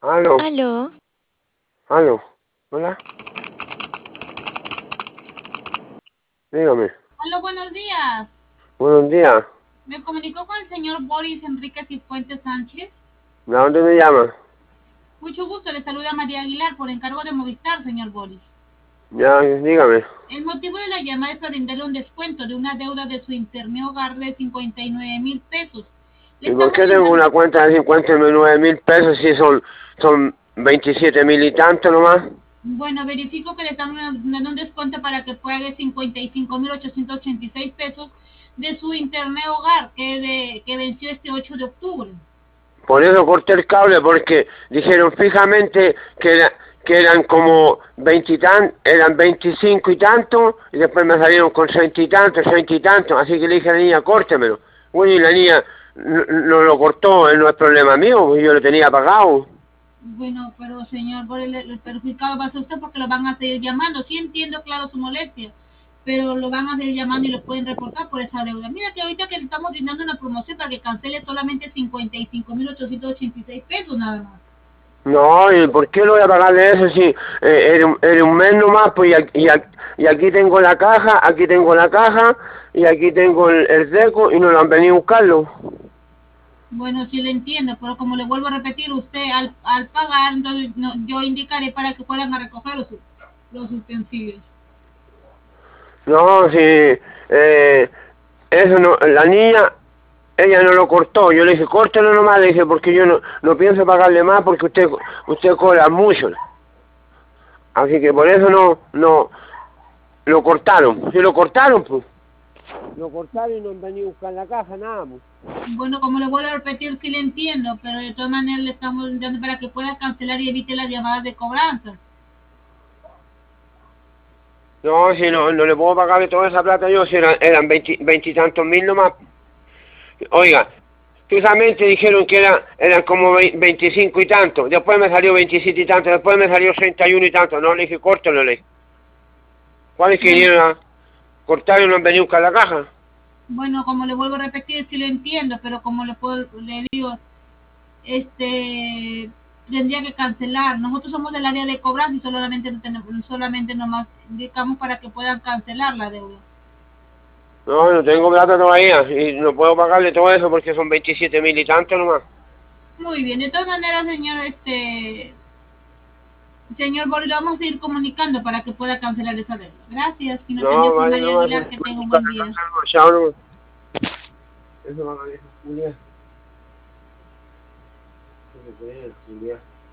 Aló, Aló, aló, hola, dígame. Hola, buenos días. Buenos días. Me comunicó con el señor Boris Enríquez y Fuentes Sánchez. ¿De dónde me llama? Mucho gusto, le saluda María Aguilar por encargo de Movistar, señor Boris. Ya, dígame. El motivo de la llamada es para brindarle un descuento de una deuda de su internet hogar de 59,000 pesos. Le ¿Y por estamos qué tengo brindando, una cuenta de 59.000 pesos si son 27.000 y tanto nomás? bueno, verifico que le estamos dando un descuento para que pague 55,886 pesos de su internet hogar que venció este 8 de octubre. Por eso corté el cable, porque dijeron fijamente que eran como 20 y eran 25 y tanto, y después me salieron con 30 y tanto, así que le dije a la niña, córtemelo. Bueno, y la niña no lo cortó, no es problema mío, pues yo lo tenía pagado. Bueno, pero señor, por el perjudicado va a ser usted porque lo van a seguir llamando. Sí entiendo, claro, su molestia, pero lo van a seguir llamando y lo pueden reportar por esa deuda. Mira que ahorita que le estamos brindando una promoción para que cancele solamente 55,886 pesos nada más. No, ¿y por qué lo voy a pagar de eso si era un mes nomás? Pues y aquí tengo la caja, y aquí tengo el seco y no lo han venido a buscarlo. Bueno, sí le entiendo, pero como le vuelvo a repetir, usted al pagar, entonces yo indicaré para que puedan a recoger los utensilios. No, si eso no, la niña, ella no lo cortó. Yo le dije, córtelo nomás, le dije, porque yo no pienso pagarle más porque usted cobra mucho. Así que por eso no lo cortaron. Si lo cortaron, pues. Lo cortaron y no han venido a buscar la caja, nada, pues. Bueno, como le vuelvo a repetir, sí le entiendo, pero de todas maneras le estamos dando para que pueda cancelar y evite las llamadas de cobranza. No, si no le puedo pagarle toda esa plata yo, si eran 20 y tantos mil nomás. Oiga, fijamente dijeron que eran como 25 y tanto, después me salió 27 y tanto, después me salió 31 y tanto, no, le dije, córtelo, le dije. ¿Cuál es que Bueno, vinieron a cortar y no han venido a buscar la caja? bueno, como le vuelvo a repetir, sí lo entiendo, pero como le digo, tendría que cancelar. Nosotros somos del área de cobranza y solamente nomás indicamos para que puedan cancelar la deuda. No tengo plata todavía y no puedo pagarle todo eso porque son 27.000 y tanto nomás. Muy bien, de todas maneras, señor Boris, lo vamos a ir comunicando para que pueda cancelar esa deuda. Gracias. Quien atendió No, fue vaya María nomás, Aguilar. Que voy a tenga un buscar buen la día. caja nomás, chao nomás. Eso va a dejar Julia.